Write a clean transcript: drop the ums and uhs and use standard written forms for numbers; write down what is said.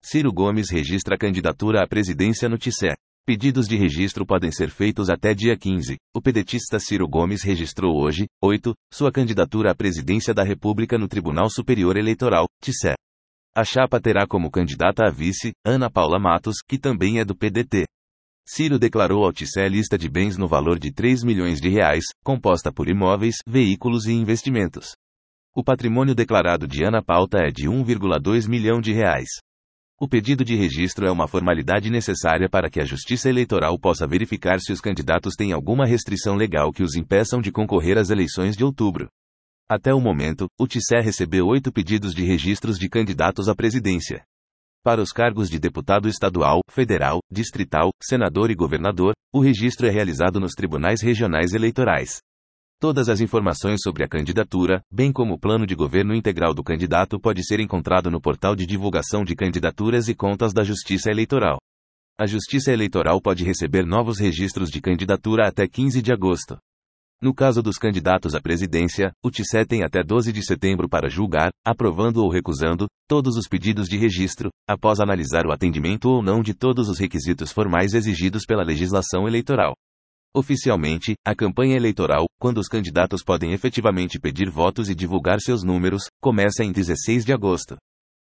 Ciro Gomes registra candidatura à presidência no TSE. Pedidos de registro podem ser feitos até dia 15. O pedetista Ciro Gomes registrou hoje, 8, sua candidatura à presidência da República no Tribunal Superior Eleitoral, TSE. A chapa terá como candidata a vice, Ana Paula Matos, que também é do PDT. Ciro declarou ao TSE lista de bens no valor de R$3 milhões, composta por imóveis, veículos e investimentos. O patrimônio declarado de Ana Paula é de R$1,2 milhão. O pedido de registro é uma formalidade necessária para que a Justiça Eleitoral possa verificar se os candidatos têm alguma restrição legal que os impeçam de concorrer às eleições de outubro. Até o momento, o TSE recebeu 8 pedidos de registros de candidatos à presidência. Para os cargos de deputado estadual, federal, distrital, senador e governador, o registro é realizado nos tribunais regionais eleitorais. Todas as informações sobre a candidatura, bem como o plano de governo integral do candidato, pode ser encontrado no portal de divulgação de candidaturas e contas da Justiça Eleitoral. A Justiça Eleitoral pode receber novos registros de candidatura até 15 de agosto. No caso dos candidatos à presidência, o TSE tem até 12 de setembro para julgar, aprovando ou recusando, todos os pedidos de registro, após analisar o atendimento ou não de todos os requisitos formais exigidos pela legislação eleitoral. Oficialmente, a campanha eleitoral, quando os candidatos podem efetivamente pedir votos e divulgar seus números, começa em 16 de agosto.